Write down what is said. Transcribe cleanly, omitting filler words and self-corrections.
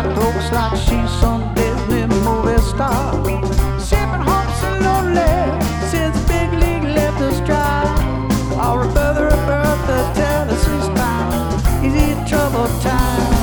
looks like she's some Disney movie star. Sipping home so lonely since Big League left us dry. Our brother Bertha tell us his time is in troubled time.